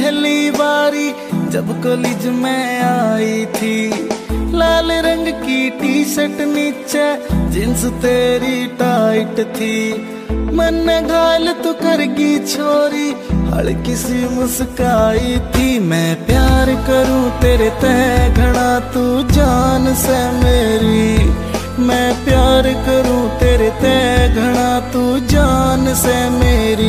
पहली बारी जब कॉलेज में आई थी, लाल रंग की टी शर्ट नीचे जींस तेरी टाइट थी। मन घायल तू करगी छोरी, हल्की सी मुस्काई थी। मैं प्यार करूं तेरे तय घना तू जान से मेरी, मैं प्यार करूं तेरे तय घना तू जान से मेरी।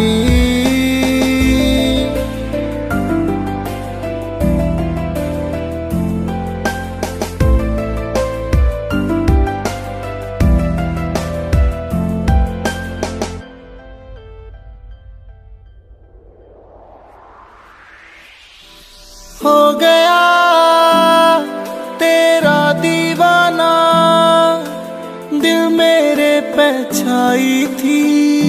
हो गया तेरा दीवाना, दिल मेरे पे छाई थी।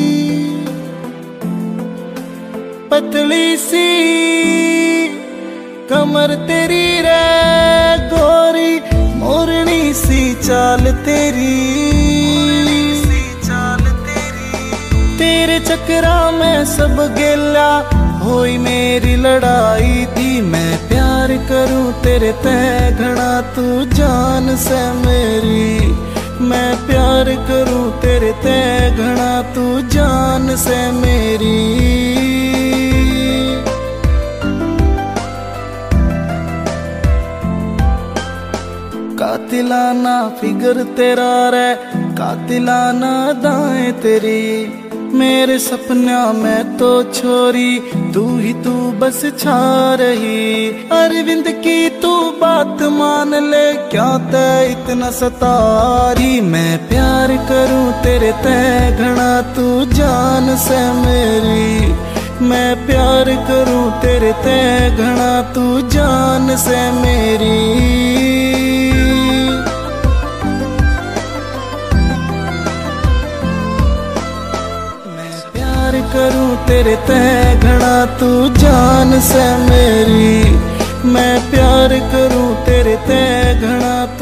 पतली सी कमर तेरी रे गोरी, मोरनी सी चाल तेरी, तेरे चक्रा में सब गेला होई मेरी लड़ाई थी। मैं प्यार करूं तेरे तय घना तू जान से मेरी, मैं प्यार करूं तेरे तय घना तू जान से मेरी। कातिलाना फिगर तेरा रे, कातिलाना दाएं तेरी, मेरे सपना में तो छोरी तू ही तू बस छा रही। अरविंद की तू बात मान ले, क्या तय इतना सतारी। मैं प्यार करूं तेरे तय घना तू जान से मेरी, मैं प्यार करूं तेरे तय घना तू जान से मेरी। करूं तेरे तय घना तू जान से मेरी, मैं प्यार करूं तेरे तय घना